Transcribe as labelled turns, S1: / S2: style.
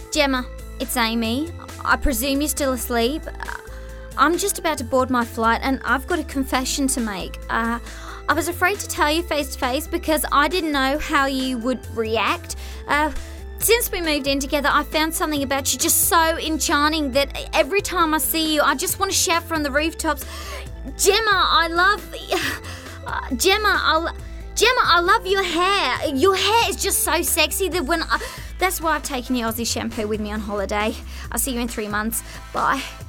S1: Gemma, it's Amy. I presume you're still asleep. I'm just about to board my flight and I've got a confession to make. I was afraid to tell you face to face because I didn't know how you would react. Since we moved in together, I found something about you just so enchanting that every time I see you, I just want to shout from the rooftops, Gemma, I love your hair. Your hair is just so sexy that that's why I've taken the Aussie shampoo with me on holiday. I'll see you in 3 months. Bye.